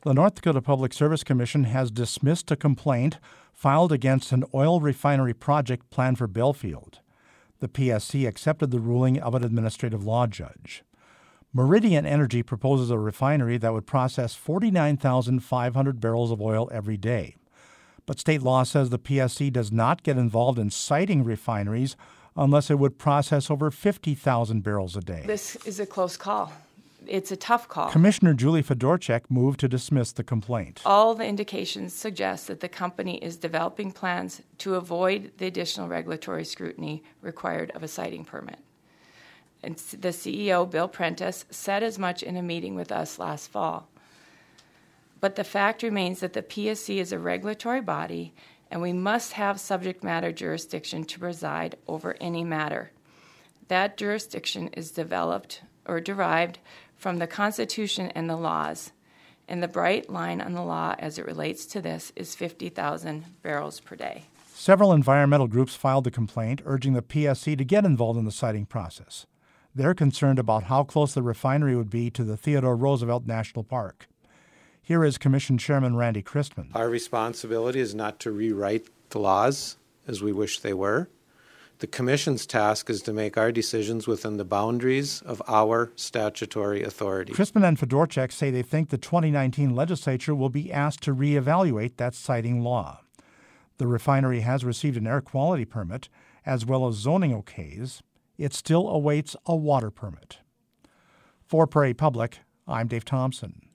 The North Dakota Public Service Commission has dismissed a complaint filed against an oil refinery project planned for Belfield. The PSC accepted the ruling of an administrative law judge. Meridian Energy proposes a refinery that would process 49,500 barrels of oil every day. But state law says the PSC does not get involved in siting refineries unless it would process over 50,000 barrels a day. This is a close call. It's a tough call. Commissioner Julie Fedorchak moved to dismiss the complaint. All the indications suggest that the company is developing plans to avoid the additional regulatory scrutiny required of a siting permit. And the CEO, Bill Prentice, said as much in a meeting with us last fall. But the fact remains that the PSC is a regulatory body, and we must have subject matter jurisdiction to preside over any matter. That jurisdiction is developed or derived from the Constitution and the laws, and the bright line on the law as it relates to this is 50,000 barrels per day. Several environmental groups filed a complaint urging the PSC to get involved in the siting process. They're concerned about how close the refinery would be to the Theodore Roosevelt National Park. Here is Commission Chairman Randy Christman. Our responsibility is not to rewrite the laws as we wish they were. The Commission's task is to make our decisions within the boundaries of our statutory authority. Christman and Fedorchak say they think the 2019 legislature will be asked to reevaluate that siting law. The refinery has received an air quality permit as well as zoning okays. It still awaits a water permit. For Prairie Public, I'm Dave Thompson.